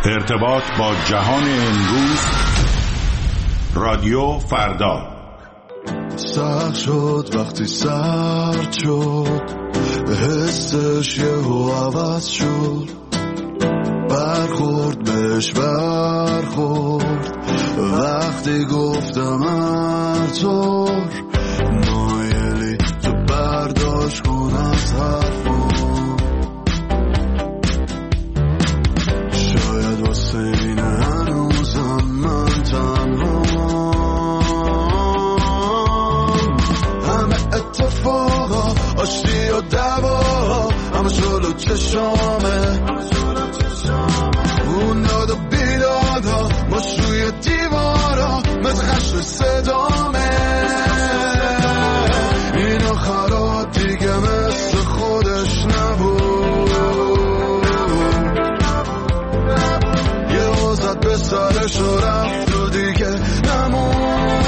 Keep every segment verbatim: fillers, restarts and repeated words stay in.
ارتباط با جهان امروز. رادیو فردا. سخت شد وقتی سرد شد، حسش یهو عوض شد، برخورد بهش برخورد وقتی گفتم هر طور مایلی تو برداشت کن از حرفم. شاید واسه این هنوزم من تنها، همه اتفاقا آشتی و دوا همه جلو چشامه، اون داد و بیدادها مش روی دیوارا مثل خشم صدامه. این آخرات دیگه مثل خودش نبود، یه وزد به سرش و رفت و دیگه نمون.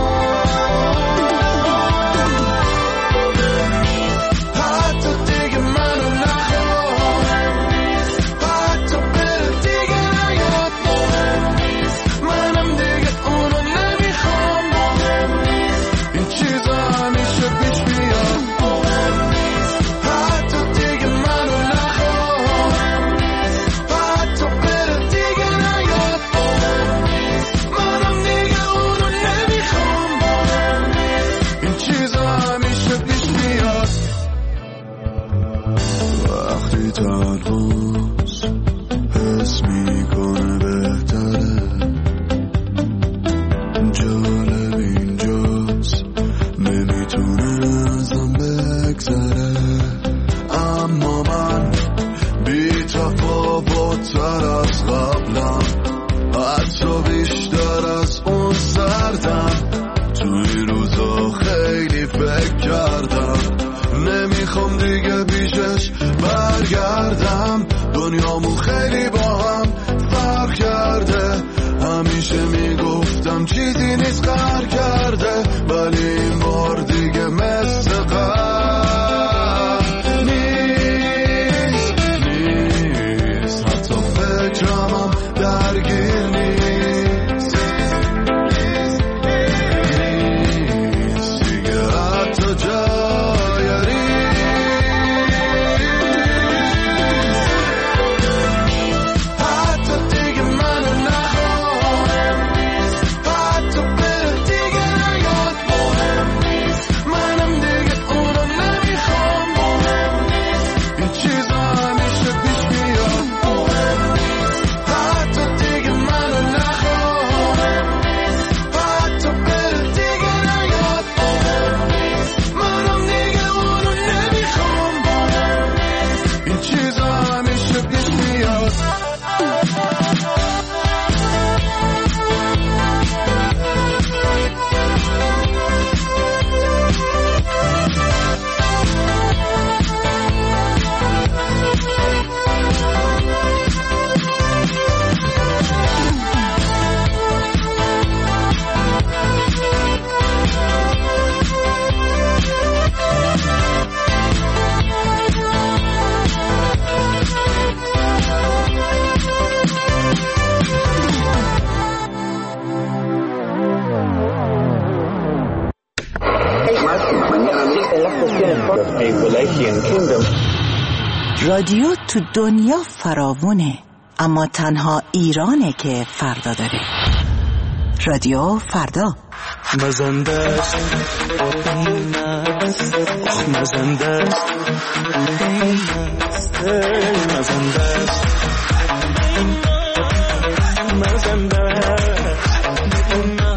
دنیامون خیلی با هم فرق کرده، همیشه میگفتم چیزی نیست غر کرده، ولی این بار دیگه مثل قبل نیست نیست حتی فکرمم درگیر نیست نیست دیگه حتی جای ریز. رادیو تو دنیا فراوونه، اما تنها ایرانه که فردا داره. رادیو فردا. مزنده است این است آخ مزنده است این است مزنده است مزنده است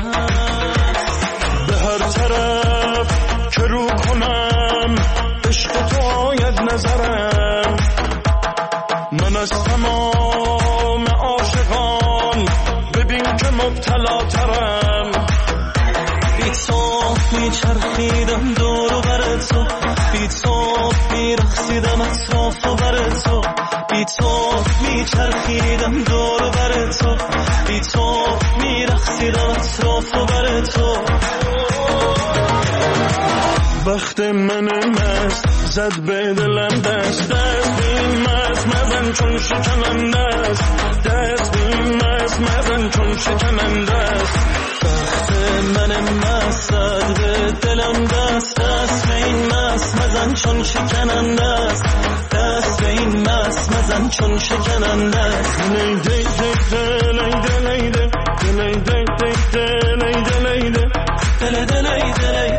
به هر طرف که رو کنم عشق تو آید نظرم، من از تمام عاشقان ببین که مبتلا ترم. بی تو میچرخیدم دور و بر تو، بی تو میرخصیدم اطراف و بر تو، بی تو میچرخیدم دور و بر تو، بی تو میرخصیدم اطراف و بر تو. وقت من مست زد به دلم دست دست بین مست مزن چون شکننده است دست بین مست مزن چون شکننده است وقت من مست زد به دلم دست دست بین مست مزن چون شکننده است دست بین مست مزن چون شکننده است دلی دی دی دلی دلی دی دلی دی دی دلی دلی دی دلی دلی دلی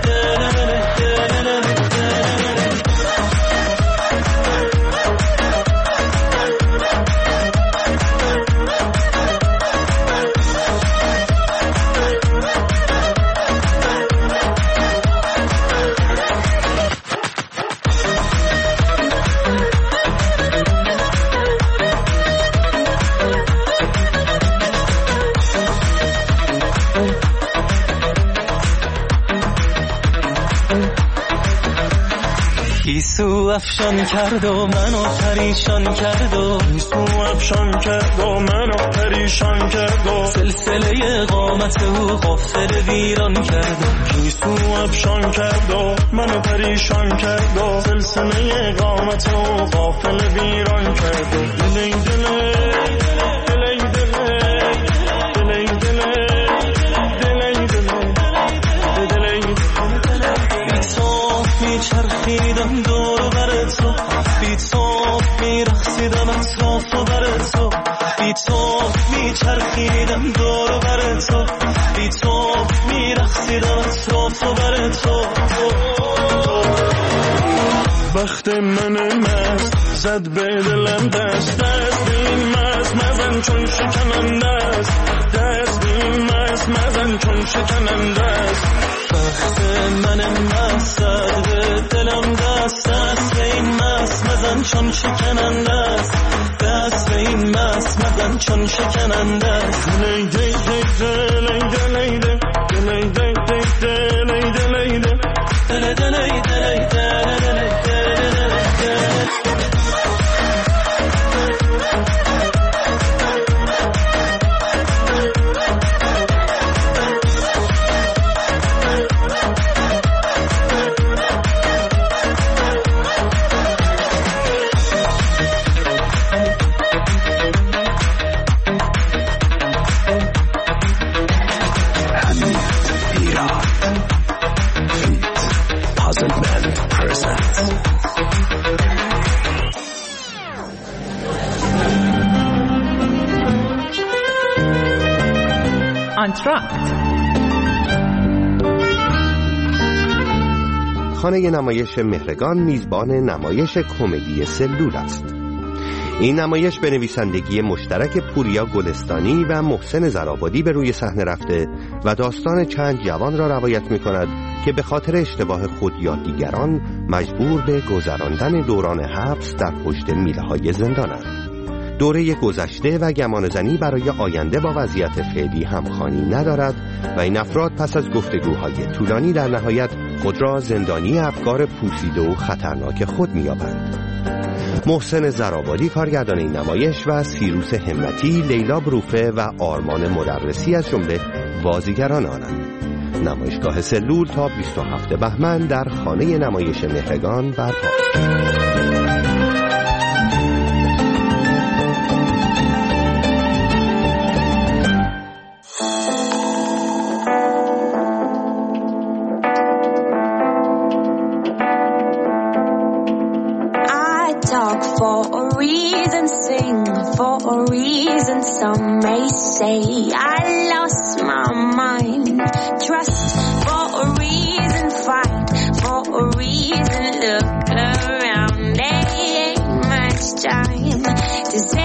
گیسو افشان کرد و منو پریشان کرد و گیسو افشان کرد و منو پریشان کرد و سلسله قامت او غافل ویران کرد گیسو افشان کرد و منو پریشان کرد و سلسله قامت او غافل ویران کرد دلی دلی دلی دلی دلی دلی دلی میچرخیدم دور و بر تو بی تو میرخصیدم اطراف و بر تو بی تو میچرخیدم دور و بر تو بی تو میرخصیدم اطراف و بر تو وقت من مست زد به دلم دست دست بین مست مزن چون شکننده است دست بین مست مزن چون شکننده است وقت من مست زد به دلم دست دست به این مست مزن چون شکننده است دست به این مست مزن چون شکننده است دلی دی دی دلی دلی دی دلی دی دی دلی دلی دی دلی دلی دلی دلی خانه نمایش مهرگان میزبان نمایش کمدی سلول است. این نمایش به نویسندگی مشترک پوریا گلستانی و محسن زرآبادی به روی صحنه رفته و داستان چند جوان را روایت می کند که به خاطر اشتباه خود یا دیگران مجبور به گذراندن دوران حبس در پشت میله‌های زندانند. دوره گذشته و گمانه‌زنی برای آینده با وضعیت فعلی همخوانی ندارد و این افراد پس از گفتگوهای طولانی در نهایت خود را زندانی افکار پوسیده و خطرناک خود می‌یابند. محسن زرآبادی کارگردان این نمایش و سیروس همتی، لیلا بروفه و آرمان مدرسی از جمله بازیگران آنند. نمایشگاه سلول تا بیست و هفتم بهمن در خانه نمایش مهرگان برپا. For a reason, sing for a reason. Some may say I lost my mind. Trust for a reason, fight for a reason. Look around, there ain't much time to say